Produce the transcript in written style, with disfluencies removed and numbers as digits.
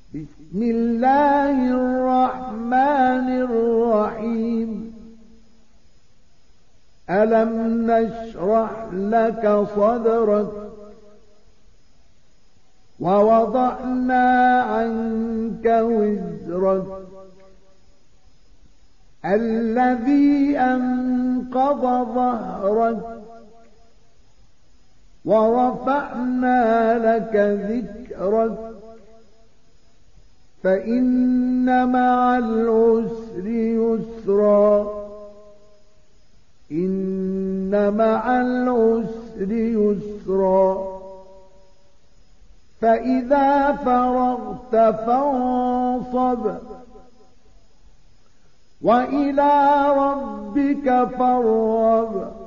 بسم الله الرحمن الرحيم. ألم نشرح لك صدرك ووضعنا عنك وزرك الذي أنقض ظهرك ورفعنا لك ذكرك فإن مع العسر يسرا إن مع العسر يسرا فإذا فرغت فانصب وإلى ربك فارغب